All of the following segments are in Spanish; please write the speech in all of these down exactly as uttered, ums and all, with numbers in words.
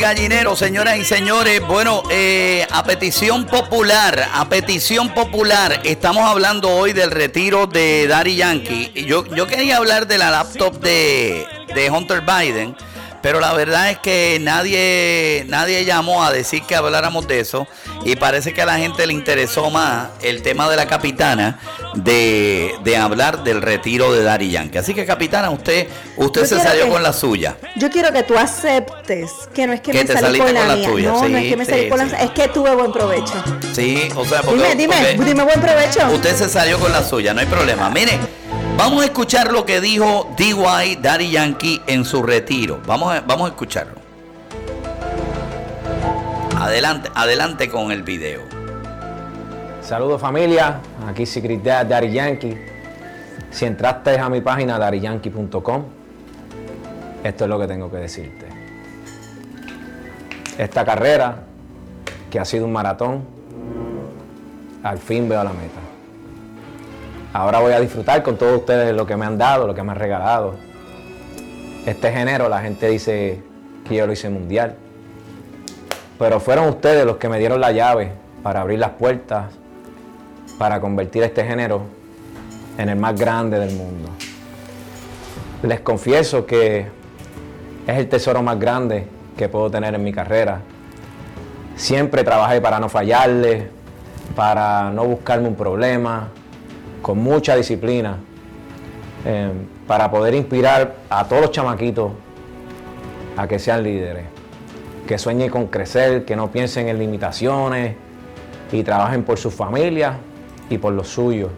Gallinero, señoras y señores. Bueno, eh, a petición popular, a petición popular, estamos hablando hoy del retiro de Daddy Yankee. Yo, yo quería hablar de la laptop de, de Hunter Biden, pero la verdad es que nadie, nadie llamó a decir que habláramos de eso y parece que a la gente le interesó más el tema de la capitana de, de hablar del retiro de Daddy Yankee. Así que, capitana, usted, usted se salió que, con la suya. Yo quiero que tú aceptes que no es que, que me salí con la, con la mía. Tuya. No, Sí, no es que me sí, salí con sí. la, es que tuve buen provecho. Sí, o sea, porque, dime, dime, porque dime buen provecho. Usted se salió con la suya, no hay problema. Mire, vamos a escuchar lo que dijo D Y, Daddy Yankee, en su retiro. Vamos a, vamos a escucharlo. Adelante, adelante con el video. Saludos familia, aquí Secret Dad, Daddy Yankee. Si entraste a mi página daddy yankee punto com, esto es lo que tengo que decirte. Esta carrera, que ha sido un maratón, al fin veo la meta. Ahora voy a disfrutar con todos ustedes lo que me han dado, lo que me han regalado. Este género, la gente dice que yo lo hice mundial, pero fueron ustedes los que me dieron la llave para abrir las puertas, para convertir este género en el más grande del mundo. Les confieso que es el tesoro más grande que puedo tener en mi carrera. Siempre trabajé para no fallarle, para no buscarme un problema, con mucha disciplina, eh, para poder inspirar a todos los chamaquitos a que sean líderes, que sueñen con crecer, que no piensen en limitaciones y trabajen por su familia y por los suyos.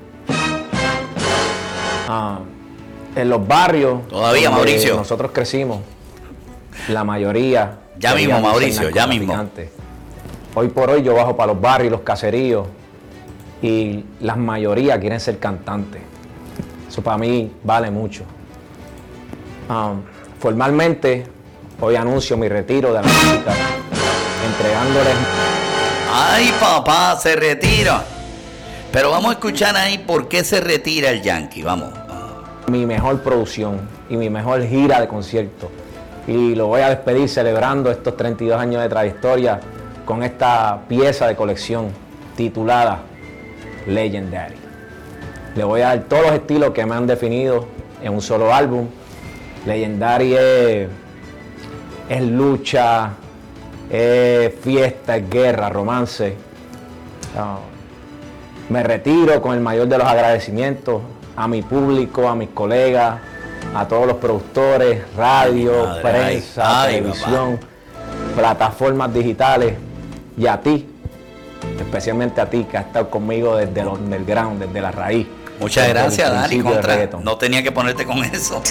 Ah, en los barrios todavía, Mauricio, nosotros crecimos, la mayoría ya mismo, Mauricio, ya mismo. Hoy por hoy yo bajo para los barrios, los caseríos, y la mayoría quieren ser cantantes. Eso para mí vale mucho. Um, formalmente hoy anuncio mi retiro de la música, entregándoles... ¡Ay, papá, se retira! Pero vamos a escuchar ahí por qué se retira el Yankee, vamos. Mi mejor producción y mi mejor gira de conciertos. Y lo voy a despedir celebrando estos treinta y dos años de trayectoria con esta pieza de colección titulada Legendary. Le voy a dar todos los estilos que me han definido en un solo álbum. Legendary es, es lucha, es fiesta, es guerra, romance. Uh, me retiro con el mayor de los agradecimientos a mi público, a mis colegas, a todos los productores, radio, madre, prensa, ay, televisión, ay, plataformas digitales, y a ti, especialmente a ti que has estado conmigo desde el underground, desde la raíz. Muchas gracias, Dani. Contra, no tenía que ponerte con eso.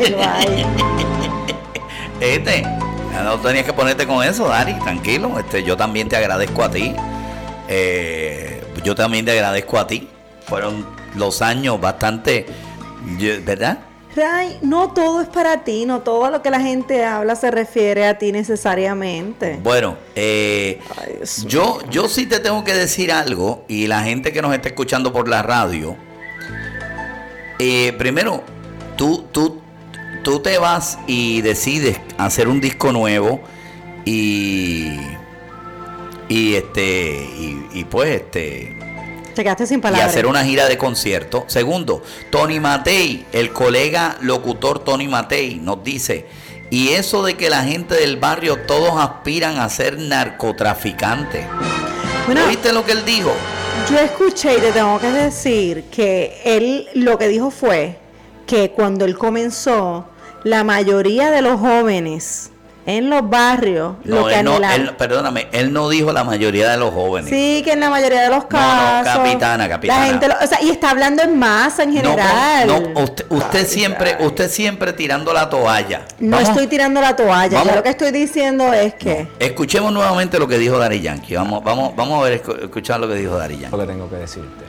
este, no tenías que ponerte con eso, Dani, tranquilo. Este, yo también te agradezco a ti. Eh, yo también te agradezco a ti. Fueron los años bastante, ¿verdad? Ray, no todo es para ti, no todo lo que la gente habla se refiere a ti necesariamente. Bueno, eh, Ay, yo, yo sí te tengo que decir algo, y la gente que nos está escuchando por la radio, eh, primero, tú, tú, tú te vas y decides hacer un disco nuevo y, y este, y, y pues este... Te quedaste sin palabras. Y hacer una gira de concierto. Segundo, Tony Matei, el colega locutor Tony Matei, nos dice, y eso de que la gente del barrio todos aspiran a ser narcotraficantes. Bueno, ¿viste lo que él dijo? Yo escuché y te tengo que decir que él lo que dijo fue que cuando él comenzó, la mayoría de los jóvenes en los barrios, no, lo que él no, anhelan... él, perdóname, él no dijo la mayoría de los jóvenes. Sí, que en la mayoría de los casos. No, no, capitana, capitana. La gente, lo, o sea, y está hablando en masa en general. No, no usted, usted ay, siempre, ay. usted siempre tirando la toalla. No vamos, estoy tirando la toalla. Yo lo que estoy diciendo es que. No, escuchemos nuevamente lo que dijo Daddy Yankee. Vamos, vamos, vamos a ver, escuchar lo que dijo Daddy Yankee. Lo que tengo que decirte.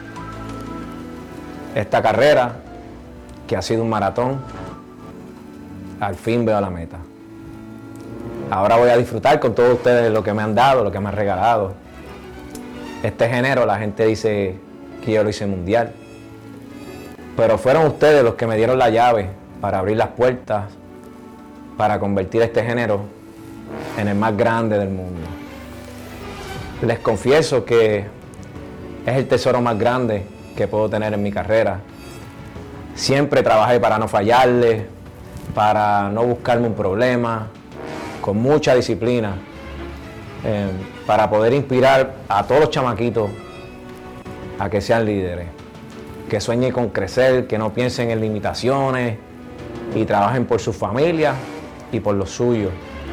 Esta carrera, que ha sido un maratón, al fin veo la meta. Ahora voy a disfrutar con todos ustedes lo que me han dado, lo que me han regalado. Este género, la gente dice que yo lo hice mundial, pero fueron ustedes los que me dieron la llave para abrir las puertas, para convertir este género en el más grande del mundo. Les confieso que es el tesoro más grande que puedo tener en mi carrera. Siempre trabajé para no fallarle, para no buscarme un problema, con mucha disciplina, eh, para poder inspirar a todos los chamaquitos a que sean líderes, que sueñen con crecer, que no piensen en limitaciones y trabajen por su familia y por los suyos.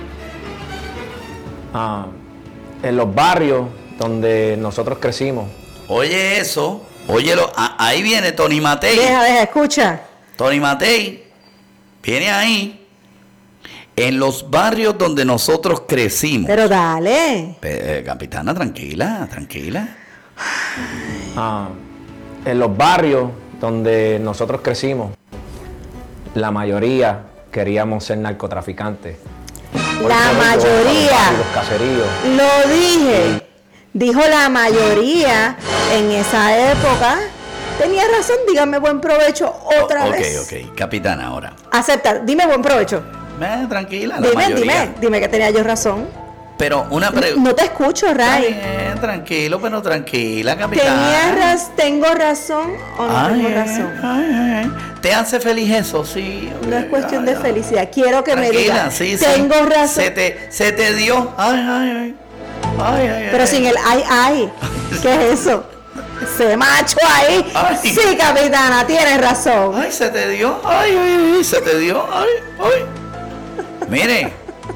Ah, en los barrios donde nosotros crecimos. Oye eso, óyelo, a- ahí viene Tony Matei. Deja, deja, escucha. Tony Matei viene ahí, en los barrios donde nosotros crecimos. Pero dale. Eh, capitana, tranquila, tranquila. Ah, en los barrios donde nosotros crecimos, la mayoría queríamos ser narcotraficantes. Por La eso, mayoría. Los caseríos. Lo dije. Dijo la mayoría en esa época. Tenía razón, dígame buen provecho otra O- ok, vez. ok, capitana, ahora. Acepta, dime buen provecho. Eh, tranquila, la Dime, mayoría. dime, dime que tenía yo razón. Pero una pregunta. No te escucho, Está Ray. bien, tranquilo, pero tranquila, capitana. ¿Tenía raz ¿Tengo razón o no Ay, tengo ay, razón? ay, ay. ¿Te hace feliz eso? Sí. No es ok, cuestión de ay, ay. felicidad. Quiero que me Tranquila, digas. sí, sí. Tengo razón. Se te, se te dio. Ay, ay, ay. Ay, ay, Pero ay. sin el ay, ay. ¿Qué es eso? Se macho ahí. Ay. Sí, capitana, tienes razón. Ay, se te dio. Ay, ay, ay, se te dio. Ay, ay. Mire.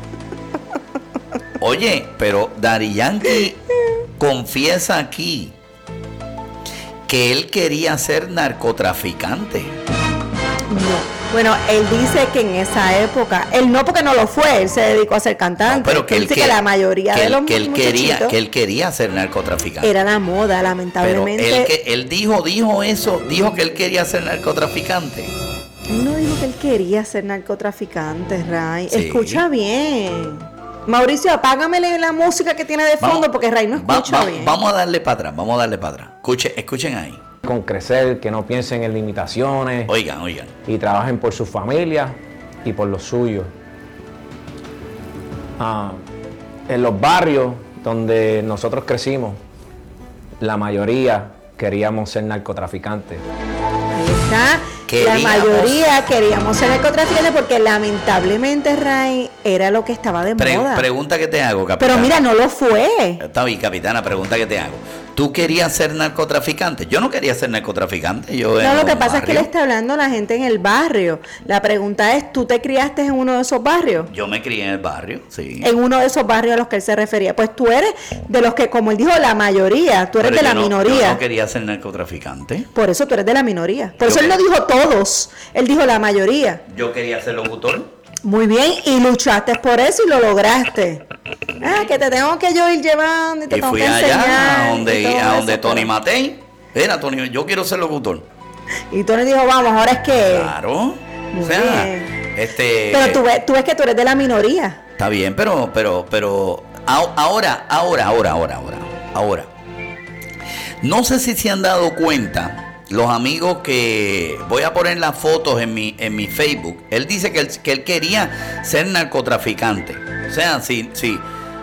Oye, pero Daddy Yankee confiesa aquí que él quería ser narcotraficante. No. Bueno, él dice que en esa época, él no porque no lo fue, él se dedicó a ser cantante. No, pero que él él, dice que, que la mayoría que de él- los que él quería muchachitos que él quería ser narcotraficante. era la moda, Pero lamentablemente. él que él dijo dijo eso, dijo que él quería ser narcotraficante. Él no dijo que él quería ser narcotraficante, Ray. Sí. Escucha bien. Mauricio, apágamele la música que tiene de fondo porque Ray no va- escucha va- bien. Vamos a darle para atrás, vamos a darle para atrás. Escuchen, escuchen ahí. Con crecer, que no piensen en limitaciones Oigan, oigan. y trabajen por su familia y por los suyos. Ah, en los barrios donde nosotros crecimos, la mayoría queríamos ser narcotraficantes. Ahí está. Queríamos. La mayoría queríamos ser narcotraficantes porque lamentablemente, Ray, era lo que estaba de Pre- moda. pregunta que te hago, capitana. Pero mira, no lo fue. Está bien, capitana, pregunta que te hago. ¿Tú querías ser narcotraficante? Yo no quería ser narcotraficante. Yo No, en lo que un pasa es que le barrio. está hablando a la gente en el barrio. La pregunta es, ¿tú te criaste en uno de esos barrios? Yo me crié en el barrio, sí. En uno de esos barrios a los que él se refería. Pues tú eres de los que, como él dijo, la mayoría. Tú eres Pero de yo la no- minoría. Yo no quería ser narcotraficante. Por eso tú eres de la minoría. Por Yo eso él que- no dijo todos. Él dijo la mayoría. Yo quería ser locutor. Muy bien, y luchaste por eso y lo lograste. Ah, que te tengo que yo ir llevando y te Y tengo fui que allá enseñar. a y donde, todo a donde eso, Tony pero- Matei. Era Tony, yo quiero ser locutor. Y Tony dijo, vamos, ahora es que... Claro. Muy O sea, bien. este. Pero tú ves, tú ves que tú eres de la minoría. Está bien, pero, pero, pero. a- Ahora, ahora, ahora, ahora, ahora. Ahora. No sé si se han dado cuenta. Los amigos que voy a poner las fotos en mi, en mi Facebook. Él dice que él, que él quería ser narcotraficante. O sea, si, si,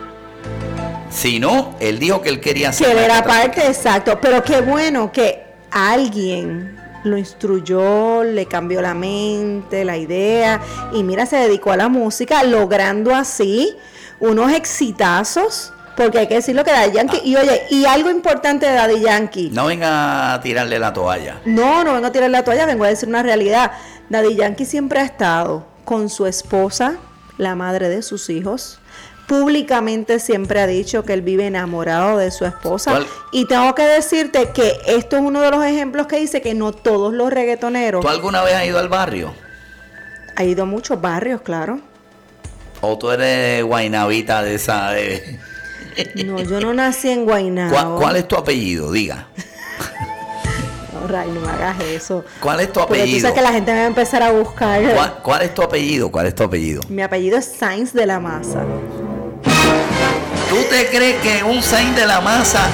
si no, él dijo que él quería ser Que él era narcotraficante. parte, exacto. Pero qué bueno que alguien lo instruyó, le cambió la mente, la idea. Y mira, se dedicó a la música, logrando así unos exitazos. Porque hay que decirlo que Daddy Yankee. Y oye, y algo importante de Daddy Yankee. No venga a tirarle la toalla. No, no vengo a tirar la toalla, vengo a decir una realidad. Daddy Yankee siempre ha estado con su esposa, la madre de sus hijos. Públicamente siempre ha dicho que él vive enamorado de su esposa. ¿Cuál? Y tengo que decirte que esto es uno de los ejemplos que dice que no todos los reggaetoneros. ¿Tú alguna vez has ido al barrio? Ha ido a muchos barrios, claro. ¿O tú eres guaynabita de esa? De... No, yo no nací en Guaynabo. ¿Cuál, cuál es tu apellido? Diga. No, Ray, no me hagas eso. ¿Cuál es tu Porque tú apellido? sabes que la gente me va a empezar a buscar. ¿Cuál, cuál es tu apellido? ¿Cuál es tu apellido? Mi apellido es Sainz de la Maza. ¿Tú te crees que un Saint de la masa?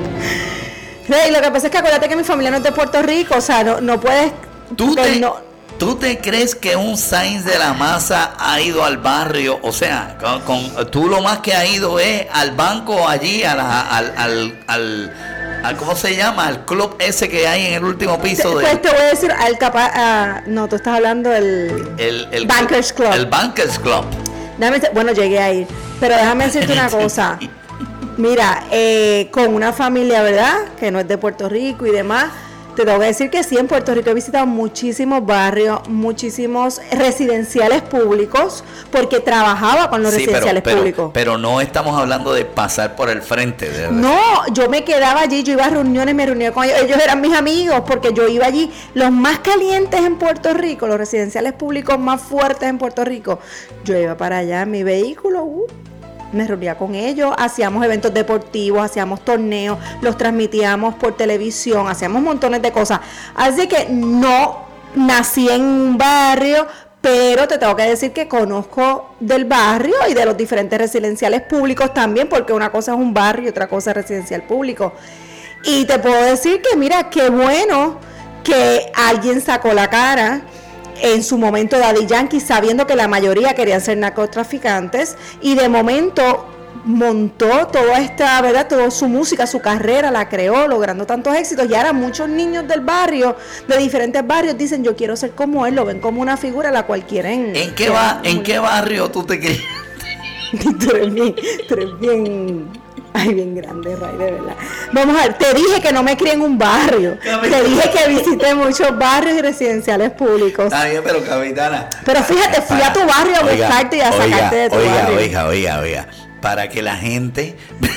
Rey, lo que pasa es que acuérdate que mi familia no es de Puerto Rico, o sea, no, no puedes... ¿Tú porque te, no- ¿Tú te crees que un Sáenz de la Maza ha ido al barrio? O sea, con, con- tú lo más que ha ido es al banco allí, a la- al, al, al, al- ¿cómo se llama? Al club ese que hay en el último piso Pues del te voy a decir, al capa, ah, no, tú estás hablando del el, el Bankers Club. El Bankers Club. Déjame decir- bueno, llegué a ir, pero déjame decirte una cosa. Mira, eh, con una familia, ¿verdad? Que no es de Puerto Rico y demás. Te tengo que decir que sí, en Puerto Rico he visitado muchísimos barrios, muchísimos residenciales públicos, porque trabajaba con los Sí, pero, residenciales pero, públicos. pero no estamos hablando de pasar por el frente. De No, yo me quedaba allí, yo iba a reuniones, me reunía con ellos, ellos eran mis amigos, porque yo iba allí, los más calientes en Puerto Rico, los residenciales públicos más fuertes en Puerto Rico, yo iba para allá en mi vehículo, uh, me reunía con ellos, hacíamos eventos deportivos, hacíamos torneos, los transmitíamos por televisión, hacíamos montones de cosas. Así que no nací en un barrio, pero te tengo que decir que conozco del barrio y de los diferentes residenciales públicos también, porque una cosa es un barrio y otra cosa es residencial público. Y te puedo decir que mira, qué bueno que alguien sacó la cara en su momento, Daddy Yankee, sabiendo que la mayoría querían ser narcotraficantes, y de momento montó toda esta, ¿verdad? Toda su música, su carrera, la creó, logrando tantos éxitos. Y ahora muchos niños del barrio, de diferentes barrios, dicen, yo quiero ser como él, lo ven como una figura a la cual quieren. ¿En qué, va, ¿En qué barrio tú te crees? Tú eres bien, tú eres bien, ay, bien grande, Ray, de verdad. Vamos a ver, te dije que no me crié en un barrio. Te dije que visité muchos barrios y residenciales públicos. Está bien, pero capitana. Pero fíjate, fui a tu barrio a Oiga, buscarte y a oiga, sacarte de tu oiga, barrio. Oiga, oiga, oiga, para que la gente...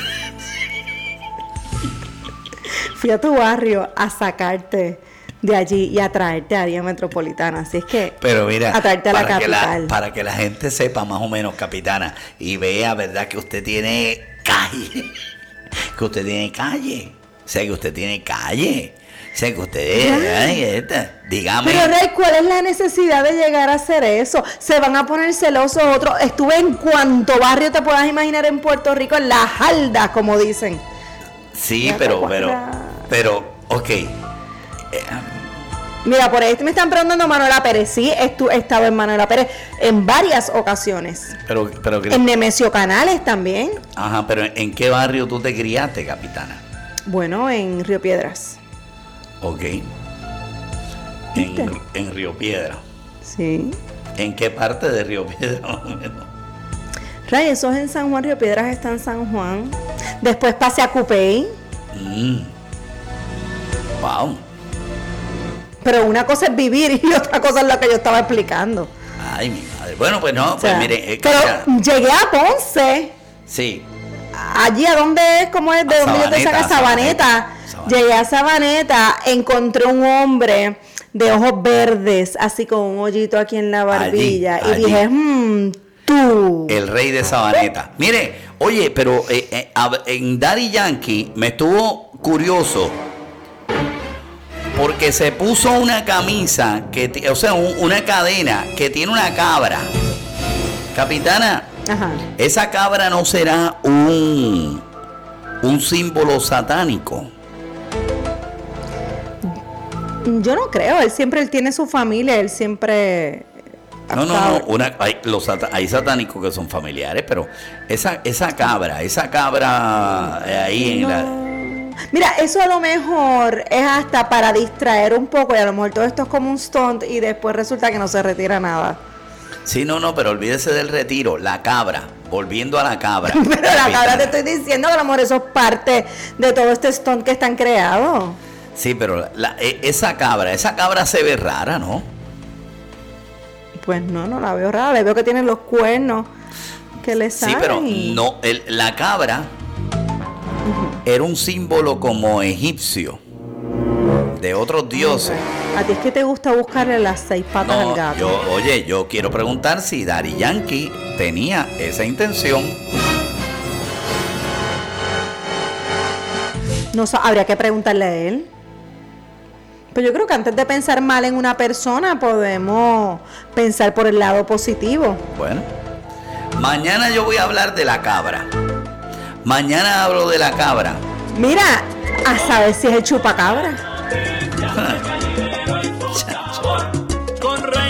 Fui a tu barrio a sacarte de allí y a traerte a área metropolitana. Así es que, Pero mira, a traerte a la para, que la, capital. para que la gente sepa más o menos, capitana, y vea, ¿verdad? Que usted tiene calle. Que usted tiene calle. O sea, que usted tiene calle. O sea, que usted... Ay, esta, dígame. Pero Rey, ¿cuál es la necesidad de llegar a hacer eso? Se van a poner celosos otros. Estuve en cuanto barrio te puedas imaginar en Puerto Rico, en la Jalda, como dicen. Sí, Ya te pero, pero, acuerdas. pero, ok. Eh, Mira, por ahí me están preguntando Manuela Pérez. Sí, estu- he estado en Manuela Pérez en varias ocasiones. pero, pero, En Nemesio Canales también. ajá, pero ¿en qué barrio tú te criaste, capitana? Bueno, en Río Piedras. Ok. ¿Viste? En, en Río Piedra. Sí. ¿En qué parte de Río Piedra? más o menos? Ray, eso es en San Juan, Río Piedras está en San Juan. Después pasé a Cupey. Mm. Wow. Pero una cosa es vivir y otra cosa es lo que yo estaba explicando. Ay, mi madre. Bueno, pues no, O pues sea, mire. eh, pero mira, llegué a Ponce. sí. Allí a donde es, ¿cómo es? De A donde yo te Sabaneta, saca a Sabaneta. Sabaneta. Llegué a Sabaneta, encontré un hombre de ojos verdes, así con un hoyito aquí en la barbilla. Allí, y allí. dije, mmm, tú. El rey de Sabaneta. Mire, oye, pero eh, eh, a- en Daddy Yankee me estuvo curioso porque se puso una camisa, que, ti- o sea, un- una cadena que tiene una cabra. Capitana, Ajá. esa cabra no será un, un símbolo satánico. Yo no creo, él siempre él tiene su familia, él siempre... No, no, no, una, hay, los sata- hay satánicos que son familiares, pero esa, esa cabra, esa cabra eh, ahí en la... Mira, eso a lo mejor es hasta para distraer un poco y a lo mejor todo esto es como un stunt y después resulta que no se retira nada. Sí, no, no, pero olvídese del retiro, la cabra, volviendo a la cabra. Pero la cabra Capitana. te estoy diciendo que a lo mejor eso es parte de todo este stunt que están creados. Sí, pero la- e- esa cabra, esa cabra se ve rara, ¿no? Pues no, no la veo rara, le veo que tiene los cuernos que le salen. Sí, pero y- no, el- la cabra era un símbolo como egipcio, de otros dioses. A ti es que te gusta buscarle las seis patas al No, gato. yo, oye, yo quiero preguntar si Daddy Yankee tenía esa intención. No, sa- habría que preguntarle a él. Pero yo creo que antes de pensar mal en una persona, podemos pensar por el lado positivo. Bueno, mañana yo voy a hablar de la cabra. Mañana hablo de la cabra. Mira, a saber si es el chupacabra. Con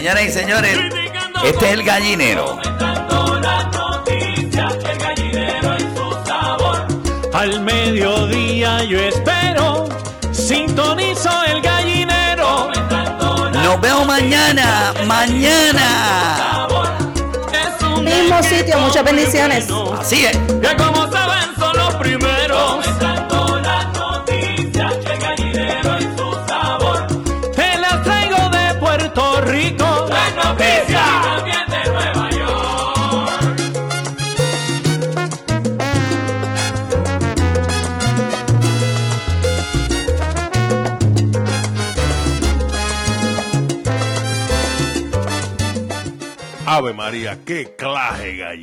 Señoras y señores, este es El Gallinero. Al mediodía yo espero, sintonizo El Gallinero. Nos vemos mañana, mañana. Mismo sitio, muchas bendiciones. Así es. Que como saben son los primeros. Te las traigo de Puerto Rico. Las noticias. También de Nueva York. Ave María, qué clase gallina.